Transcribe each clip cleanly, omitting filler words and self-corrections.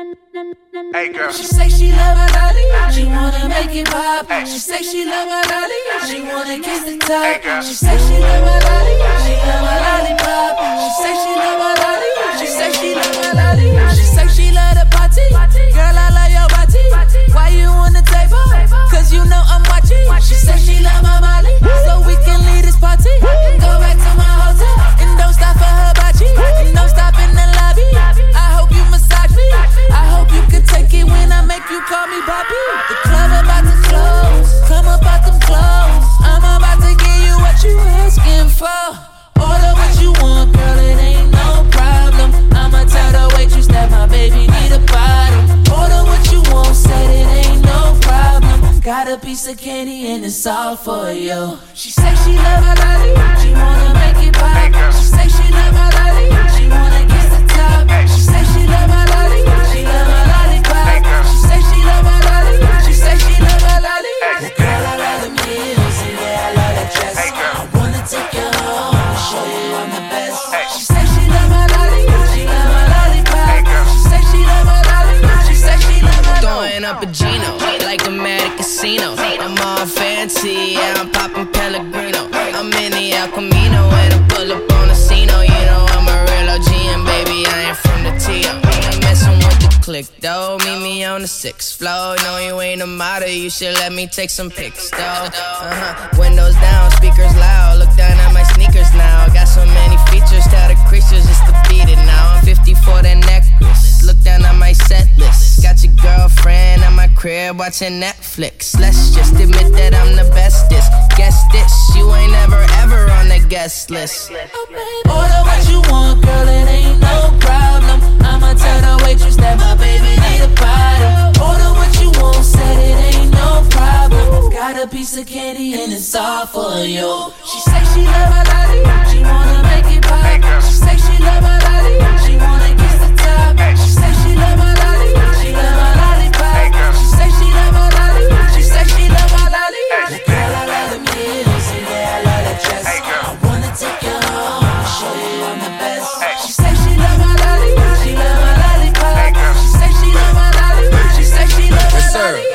Hey girl. She say she love my lolly, she wanna make it pop. She say she love my lolly, she wanna kiss the top. She say she love my lolly, she love my lollipop. She say she love my lolly, she say she love my lolly. She say she love the party, girl I love your body. Why you on the table? Cause you know I'm watching. She say she love my Molly, so we can leave this party and go back to my hotel. And don't stop for her bocce, and don't stop in the lobby. I hope you massage me, I hope you can take it when I make you call me Bobby. The club about to close, come up out them clothes. I'm about to give you what you asking for. Order what you want, girl, it ain't no problem. I'ma tell the waitress that my baby need a bottle. Order what you want, said it ain't no problem. Got a piece of candy and it's all for you. She say she love my lolly, she wanna make it pop. She say she love my lolly, she wanna kiss the top. She say she love my lolly, she love my lollipop. She say she love my lolly, she say she love my lolly. Girl, I love them heels, and yeah, I love that dress. I wanna take you home and show you I'm the best. She say she love my lolly, she love my lollipop. She say she love my lolly, she say she love my lollipop. Throwing up a Gino, like I'm at a casino. I'm all fancy, yeah, I'm popping Pellegrino. I'm in the El Camino, and I pull up on the Casino. You know I'm a real OG, and baby, I ain't from the T.O. Ain't messing with the click, though. Meet me on the 6th floor. No, you ain't a model, you should let me take some pics, though. Windows down, speakers loud. Look down at my sneakers now. Got so many features, tell the creatures just to beat it now. I'm 50 for that necklace. Look down at my set list. Got your girlfriend at my crib watching Netflix. Let's just admit that I'm the bestest. Guess this, you ain't never ever on the guest list. Order what you want, girl, it ain't no problem. I'ma tell the waitress that my baby need a bottle. Order what you want, said it ain't no problem. Got a piece of candy and it's all for you. She say she love my lolly, she wanna make it pop. She say she love my lolly, she wanna kiss the top. She say she love my lolly, she love my lollipop. She say she love my lolly, she say she love my lolly. Girl, I love them heels, and yeah, I love that dress. I wanna take you home and show you I'm the best. She say she love my lolly, she love my lollipop. She say she love my lolly, she say she love my lolly.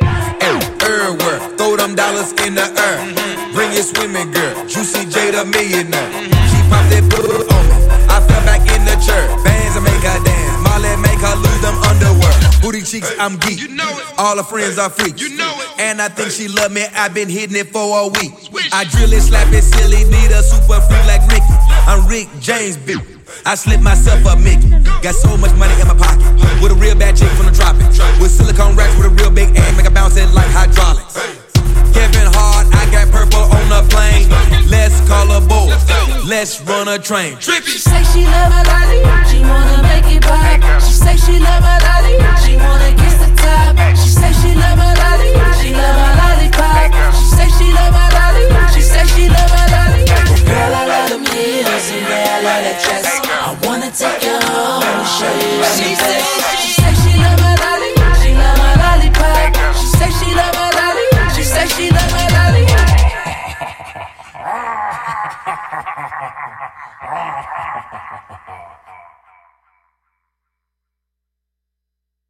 Work, throw them dollars in the air. Bring your swimming girl, Juicy J the millionaire. She popped that book on me, I fell back in the church. Bands and make her dance, Molly make her lose them underwear. Booty cheeks, I'm geek, all her friends are freaks. And I think she love me, I've been hitting it for a week. I drill it, slap it, silly, need a super freak like Ricky. I'm Rick James, bitch. I slip myself up, Mickey. Got so much money in my pocket. With a real bad chick from the tropics. With silicone racks with a real big ass, make her bounce it like hydraulics. Kevin Hart, I got purple on the plane. Let's call a bull. Let's run a train. She say she love my lolly, she wanna make it pop. She say she love my lolly, she wanna kiss the top. She say she love my lolly, she love my lollipop. She say she love my lolly, she say she